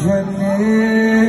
звонит.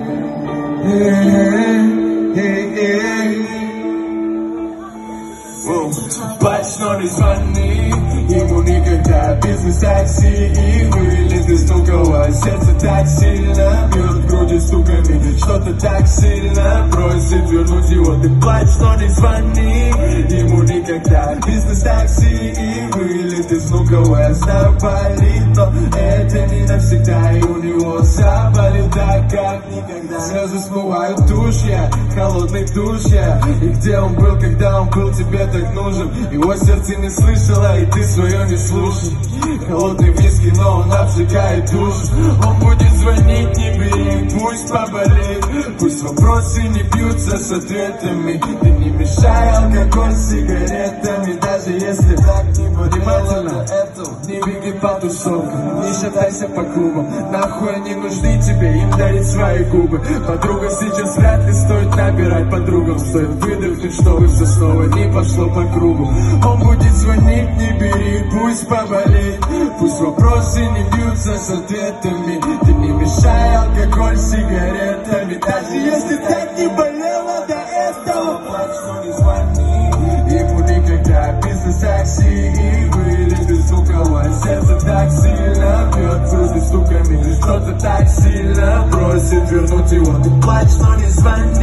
Плачь, но не звони. Ему никогда бизнес-такси и вылет из другого. Сердце так сильно бьет в груди стуками. Что-то так сильно просит вернуть его. Ты плачь, но не звони. Ему никогда бизнес-такси и вылет из другого. Заболит, но это не навсегда. И у него заболит так, как никогда. Слезы смывают душ я, холодный душ я. И где он был, когда он был тебе так нужен? Его сердце не слышало, и ты свое не слушай. Холодный виски, но он обжигает душу. Он будет звонить, не бери, пусть поболеет. Пусть вопросы не бьются с ответами. Ты не мешай алкоголь с сигаретами. Даже если так не внимательно, не беги по тусовкам, не шатайся по клубам. Нахуй они нужны тебе, им дарить свои губы. Подруга сейчас вряд ли стоит набирать подругам. Стоит выдохнуть, чтобы все снова не пошло по кругу. Он будет звонить, не бери, пусть поболеет. Пусть вопросы не бьются с ответами. Ты не мешай алкоголь с сигаретами. Даже если так не болело до этого. Плачь, но не звони. Ему никогда бизнес-такси и вылет из звукового. Сердце так сильно бьет в груди стуками. Что-то так сильно просит вернуть его. Ты плачь, но не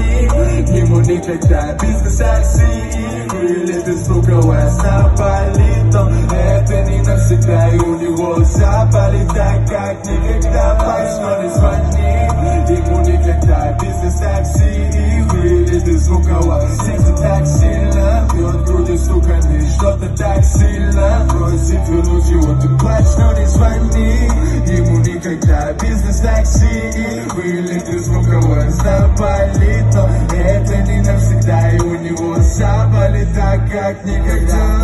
звони. Ему никогда бизнес-такси и вылет из звукового. Заболит, но это не навсегда. И у него заболит так, как никогда. Плачь, но не звони. Ему никогда бизнес-такси и вылет из звукового. Сердце так сильно бьет в груди стуками. Что-то так сильно просит вернуть его. Ты плачь, но не звони. Ему никогда бизнес-такси и вылет из звукового. Заболит, но это не навсегда. И у него заболит так, как никогда.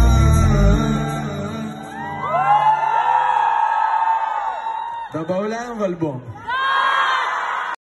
Добавляем в альбом.